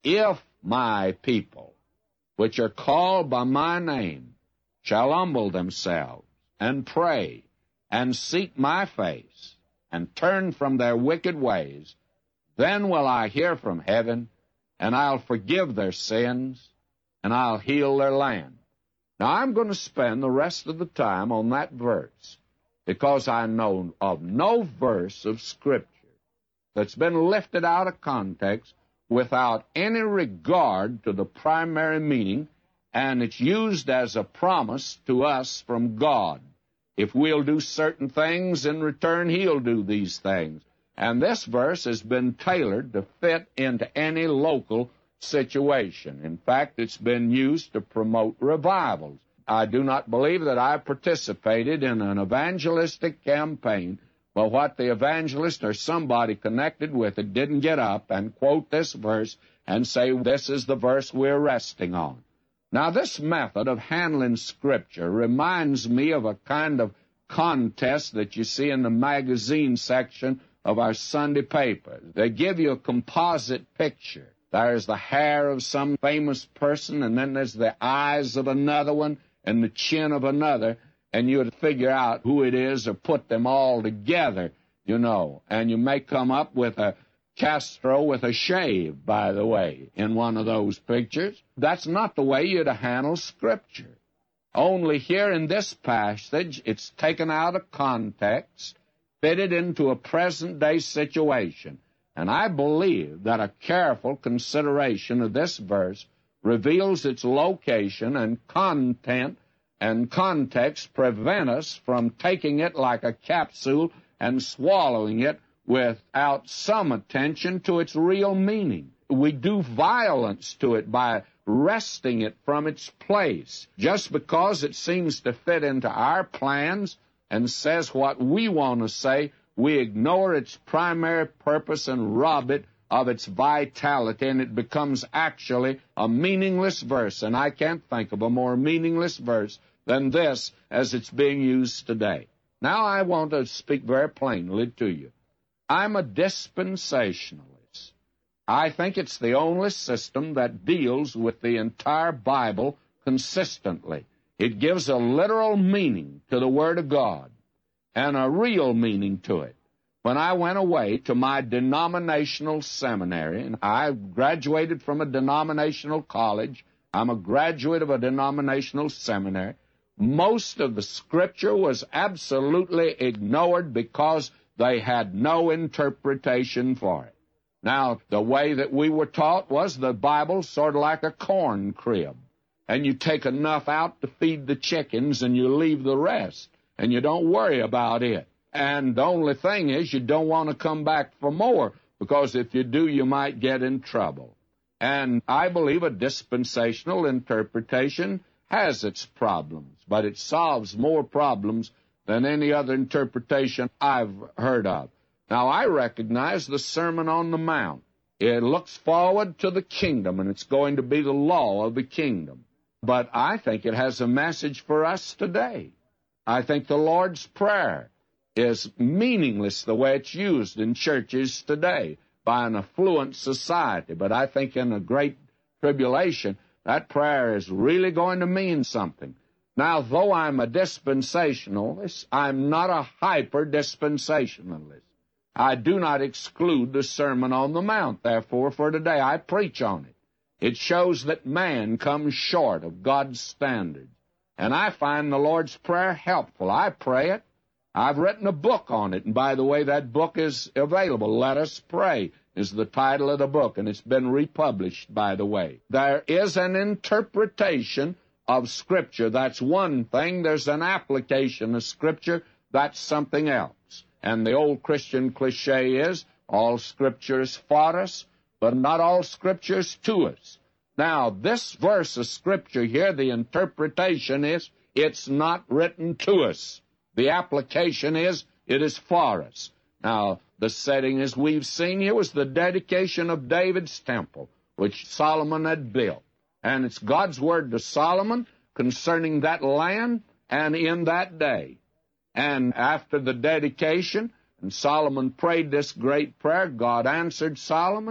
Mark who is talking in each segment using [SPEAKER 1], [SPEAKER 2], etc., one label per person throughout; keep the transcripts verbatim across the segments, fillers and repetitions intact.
[SPEAKER 1] If my people, which are called by my name, shall humble themselves and pray and seek my face and turn from their wicked ways, then will I hear from heaven, and I'll forgive their sins, and I'll heal their land. Now, I'm going to spend the rest of the time on that verse, because I know of no verse of Scripture that's been lifted out of context without any regard to the primary meaning, and it's used as a promise to us from God. If we'll do certain things, in return, He'll do these things. And this verse has been tailored to fit into any local situation. In fact, it's been used to promote revivals. I do not believe that I participated in an evangelistic campaign, but what the evangelist or somebody connected with it didn't get up and quote this verse and say, this is the verse we're resting on. Now, this method of handling Scripture reminds me of a kind of contest that you see in the magazine section of our Sunday paper. They give you a composite picture. There's the hair of some famous person, and then there's the eyes of another one, and the chin of another, and you would figure out who it is or put them all together, you know. And you may come up with a Castro with a shave, by the way, in one of those pictures. That's not the way you'd handle Scripture. Only here in this passage, it's taken out of context, fitted into a present-day situation. And I believe that a careful consideration of this verse reveals its location and content and context prevent us from taking it like a capsule and swallowing it without some attention to its real meaning. We do violence to it by wresting it from its place. Just because it seems to fit into our plans and says what we want to say, we ignore its primary purpose and rob it of its vitality, and it becomes actually a meaningless verse. And I can't think of a more meaningless verse than this as it's being used today. Now I want to speak very plainly to you. I'm a dispensationalist. I think it's the only system that deals with the entire Bible consistently. It gives a literal meaning to the Word of God and a real meaning to it. When I went away to my denominational seminary, and I graduated from a denominational college, I'm a graduate of a denominational seminary, most of the Scripture was absolutely ignored because they had no interpretation for it. Now, the way that we were taught was the Bible sort of like a corn crib, and you take enough out to feed the chickens and you leave the rest, and you don't worry about it. And the only thing is you don't want to come back for more, because if you do, you might get in trouble. And I believe a dispensational interpretation has its problems, but it solves more problems than any other interpretation I've heard of. Now, I recognize the Sermon on the Mount. It looks forward to the kingdom, and it's going to be the law of the kingdom. But I think it has a message for us today. I think the Lord's Prayer is meaningless the way it's used in churches today by an affluent society. But I think in a great tribulation, that prayer is really going to mean something. Now, though I'm a dispensationalist, I'm not a hyper-dispensationalist. I do not exclude the Sermon on the Mount. Therefore, for today, I preach on it. It shows that man comes short of God's standards. And I find the Lord's Prayer helpful. I pray it. I've written a book on it. And by the way, that book is available. Let Us Pray is the title of the book, and it's been republished, by the way. There is an interpretation of Scripture. That's one thing. There's an application of Scripture. That's something else. And the old Christian cliche is, all Scripture is for us, but not all Scripture is to us. Now, this verse of Scripture here, the interpretation is, it's not written to us. The application is, it is for us. Now, the setting, as we've seen here, was the dedication of David's temple, which Solomon had built. And it's God's word to Solomon concerning that land and in that day. And after the dedication, and Solomon prayed this great prayer, God answered Solomon,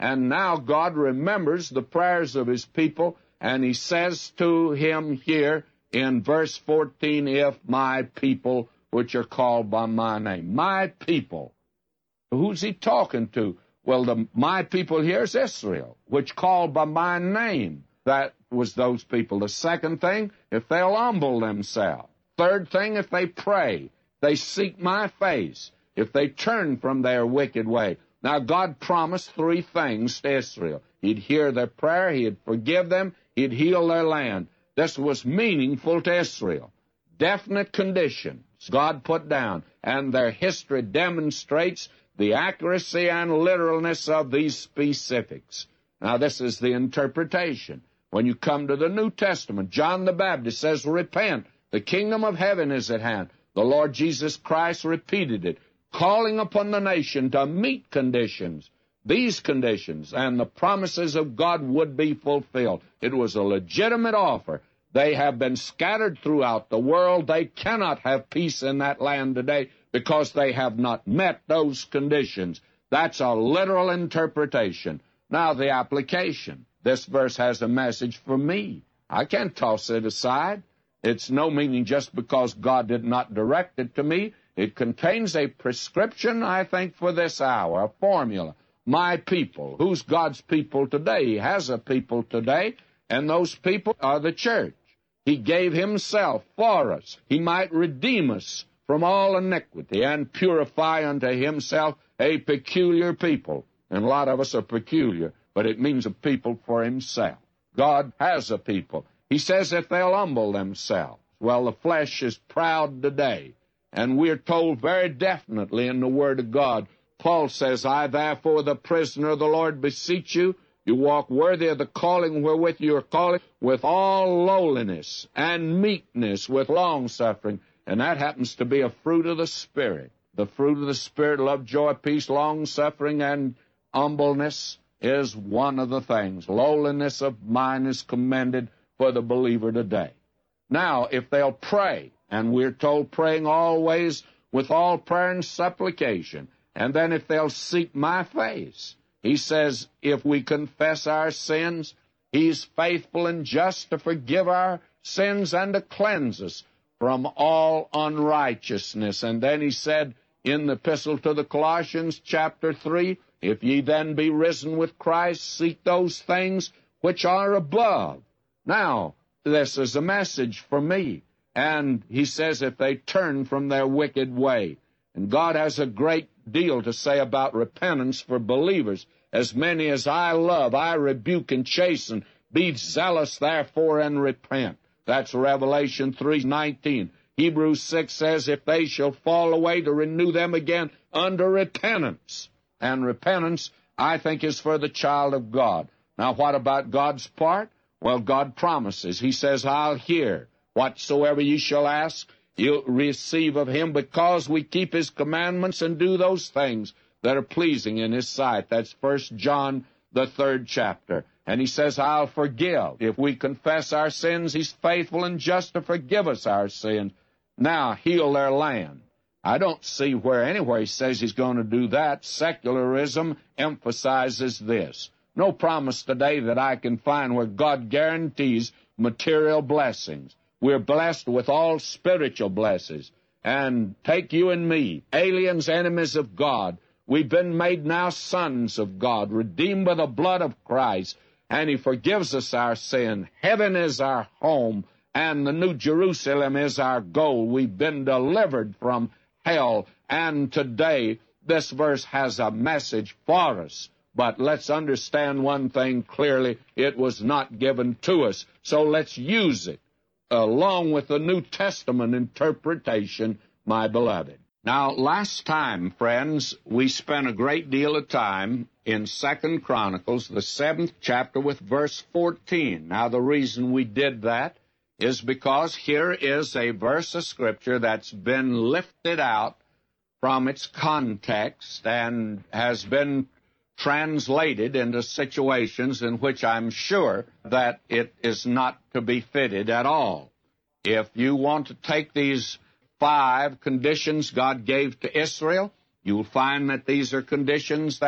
[SPEAKER 1] And now God remembers the prayers of his people, and he says to him here in verse fourteen, if my people, which are called by my name. My people. Who's he talking to? Well, the my people here is Israel, which called by my name. That was those people. The second thing, if they'll humble themselves. Third thing, if they pray, they seek my face, if they turn from their wicked way. Now, God promised three things to Israel. He'd hear their prayer, he'd forgive them, he'd heal their land. This was meaningful to Israel. Definite conditions God put down, and their history demonstrates the accuracy and literalness of these specifics. Now, this is the interpretation. When you come to the New Testament, John the Baptist says, repent, the kingdom of heaven is at hand. The Lord Jesus Christ repeated it, calling upon the nation to meet conditions, these conditions, and the promises of God would be fulfilled. It was a legitimate offer. They have been scattered throughout the world. They cannot have peace in that land today because they have not met those conditions. That's a literal interpretation. Now, the application. This verse has a message for me. I can't toss it aside. It's no meaning just because God did not direct it to me. It contains a prescription, I think, for this hour, a formula. My people. Who's God's people today? He has a people today, and those people are the church. He gave himself for us. He might redeem us from all iniquity and purify unto himself a peculiar people. And a lot of us are peculiar, but it means a people for himself. God has a people. He says if they'll humble themselves. Well, the flesh is proud today, and we're told very definitely in the Word of God. Paul says, I therefore, the prisoner of the Lord, beseech you, you walk worthy of the calling wherewith you are called, with all lowliness and meekness, with long-suffering. And that happens to be a fruit of the Spirit. The fruit of the Spirit, love, joy, peace, long-suffering, and humbleness is one of the things. Lowliness of mind is commended for the believer today. Now, if they'll pray, and we're told praying always with all prayer and supplication, and then if they'll seek my face, he says, if we confess our sins, he's faithful and just to forgive our sins and to cleanse us from all unrighteousness. And then he said in the epistle to the Colossians, chapter three, if ye then be risen with Christ, seek those things which are above. Now, this is a message for me. And he says if they turn from their wicked way. And God has a great deal to say about repentance for believers. As many as I love, I rebuke and chasten. Be zealous, therefore, and repent. That's Revelation three nineteen. Hebrews six says, if they shall fall away, to renew them again under repentance. And repentance, I think, is for the child of God. Now, what about God's part? Well, God promises. He says, I'll hear whatsoever ye shall ask. You'll receive of him because we keep his commandments and do those things that are pleasing in his sight. That's First John, the third chapter. And he says, I'll forgive. If we confess our sins, he's faithful and just to forgive us our sins. Now, heal their land. I don't see where anywhere he says he's going to do that. Secularism emphasizes this. No promise today that I can find where God guarantees material blessings. We're blessed with all spiritual blessings. And take you and me, aliens, enemies of God. We've been made now sons of God, redeemed by the blood of Christ, and he forgives us our sin. Heaven is our home, and the New Jerusalem is our goal. We've been delivered from hell, and today this verse has a message for us. But let's understand one thing clearly. It was not given to us, so let's use it along with the New Testament interpretation, my beloved. Now, last time, friends, we spent a great deal of time in Second Chronicles, the seventh chapter, with verse fourteen. Now, the reason we did that is because here is a verse of Scripture that's been lifted out from its context and has been translated into situations in which I'm sure that it is not to be fitted at all. If you want to take these five conditions God gave to Israel, you'll find that these are conditions that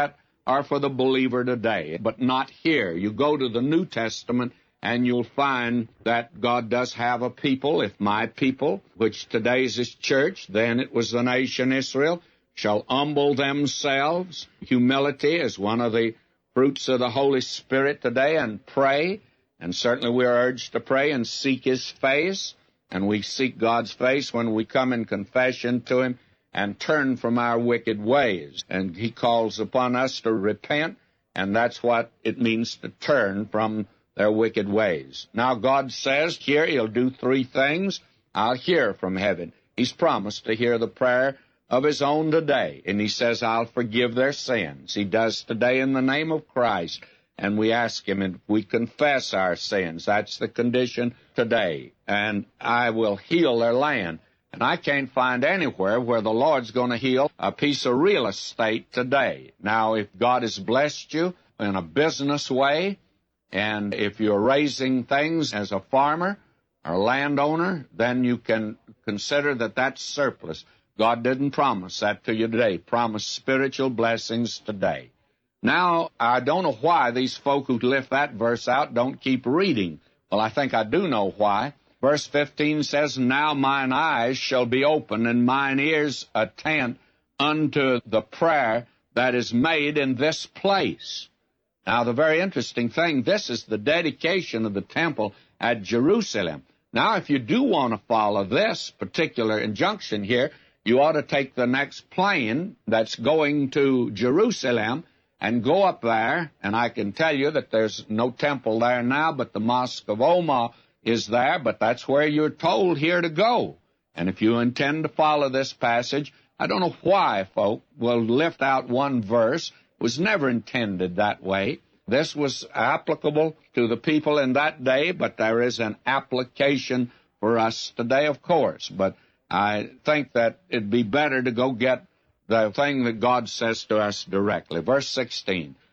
[SPEAKER 1] are for the believer today, but not here. You go to the New Testament, and you'll find that God does have a people. If my people, which today is His church, then it was the nation Israel, shall humble themselves. Humility is one of the fruits of the Holy Spirit today, and pray. And certainly we are urged to pray and seek His face. And we seek God's face when we come in confession to Him and turn from our wicked ways. And He calls upon us to repent, and that's what it means to turn from their wicked ways. Now God says here He'll do three things. I'll hear from heaven. He's promised to hear the prayer of His own today. And He says, I'll forgive their sins. He does today in the name of Christ. And we ask Him, and we confess our sins. That's the condition today. And I will heal their land. And I can't find anywhere where the Lord's going to heal a piece of real estate today. Now, if God has blessed you in a business way, and if you're raising things as a farmer or landowner, then you can consider that that's surplus. God didn't promise that to you today. He promised spiritual blessings today. Now, I don't know why these folk who lift that verse out don't keep reading. Well, I think I do know why. Verse fifteen says, Now mine eyes shall be open, and mine ears attend unto the prayer that is made in this place. Now, the very interesting thing, this is the dedication of the temple at Jerusalem. Now, if you do want to follow this particular injunction here, you ought to take the next plane that's going to Jerusalem and go up there, and I can tell you that there's no temple there now, but the Mosque of Omar is there, but that's where you're told here to go. And if you intend to follow this passage, I don't know why folk will lift out one verse. It was never intended that way. This was applicable to the people in that day, but there is an application for us today, of course. But I think that it'd be better to go get the thing that God says to us directly. Verse sixteen,